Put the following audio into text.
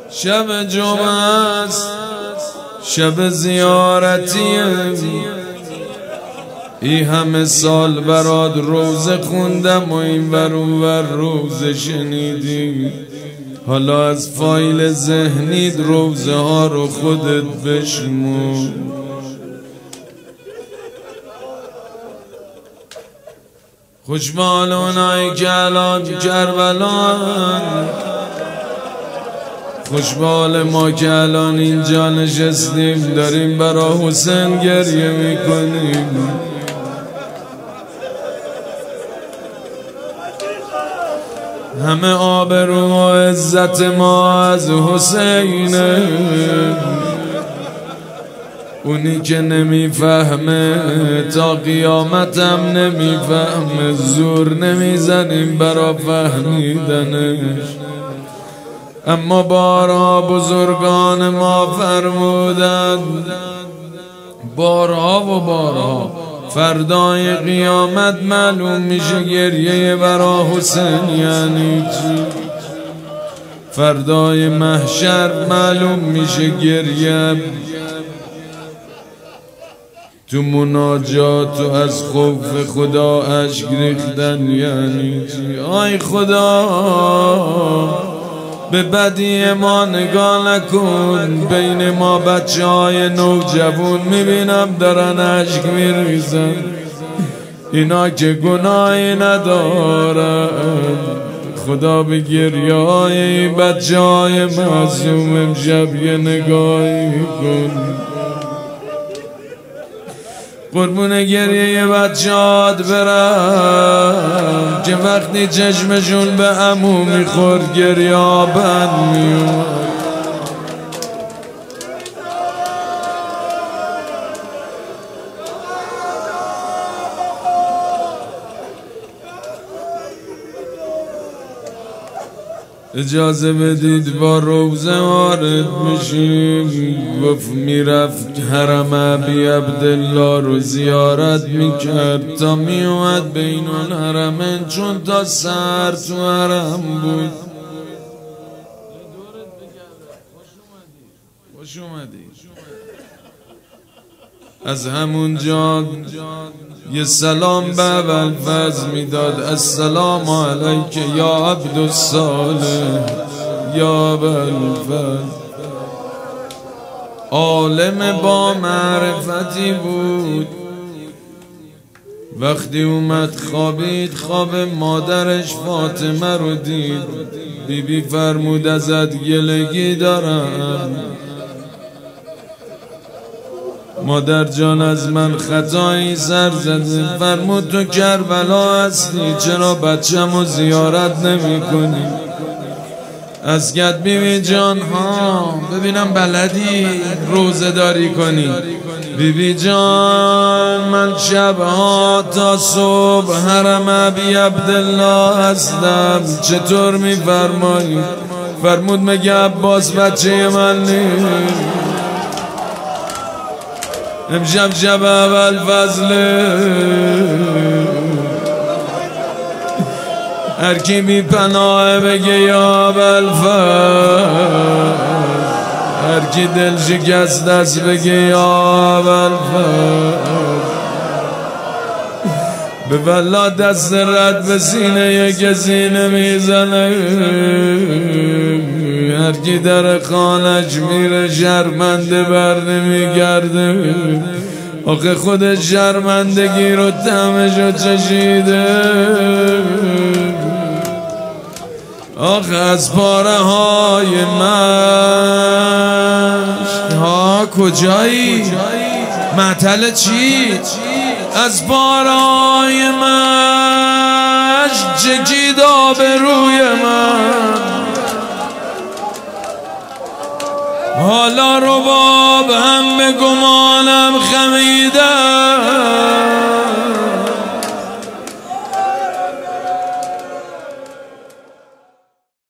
شب جمعه است، شب زیارتیم، ای همه سال برات روزه خوندم و این ور اون ور روزه شنیدی. حالا از فایل ذهنیت روزه ها رو خودت بشمر. خوشبال اونایی که الان کربلان، خوشبال ما که الان اینجا نشستیم داریم برا حسین گریه میکنیم. همه آبرو و عزت ما از حسینه، اونی که نمیفهمه تا قیامتم نمیفهمه، زور نمیزنیم برا فهمیدنش. اما بارها بزرگان ما فرمودن، بارها و بارها، فردای قیامت معلوم میشه گریه برا حسین یعنی چی. فردای محشر معلوم میشه گریه تو مناجات و از خوف خدا اشک ریختن یعنی چی. آی خدا به بدی ما نگاه نکن، بین ما بچه های نوجوان میبینم دارن اشک میریزن، اینا که گناهی ندارن. خدا به گریه های این بچه های معصوم امشب یه نگاهی کن. قربون گریه بچه‌هات برم که وقتی چشمشون به عمو میخورد گریه آبن میومد. اجازه بدید با روزه وارد میشیم. گفت میرفت حرم ابی عبدالله رو زیارت میکرد تا میومد بین الحرمین، چون تا سر تو حرم بود. خوش اومدی. از همون جا یه سلام به ابوالفضل میداد، السلام علیک یا عبدالصالح یا ابوالفضل. عالم با معرفتی بود. وقتی اومد خوابید خواب مادرش فاطمه رو دید. بیبی فرمود ازت گلگی دارم مادر جان، از من خطایی سر زده. فرمود تو کربلا هستی، چرا بچه‌مو زیارت نمی کنی؟ از گد بیبی جان ها ببینم بلدی روزه داری کنی. بیبی جان من شبها تا صبح حرم ابی عبدالله هستم، چطور می فرمایی؟ فرمود مگه عباس بچه من نیست؟ امشب شب ابوالفضل، هر کی بی پناه بگه یا ابوالفضل، هر کی دل شکست است بگه یا ابوالفضل. به والله دست رد به سینه یک سینه میزنه، هر کی در خانش میره شرمنده بر نمیگرده. آخه خود شرمندگی رو طعمشو چشیده. آخه از پاره های مشک ها کجایی؟ معطل چی؟ از پاره های مشک چکید آبروی من. حالا رباب هم به گمانم خمیده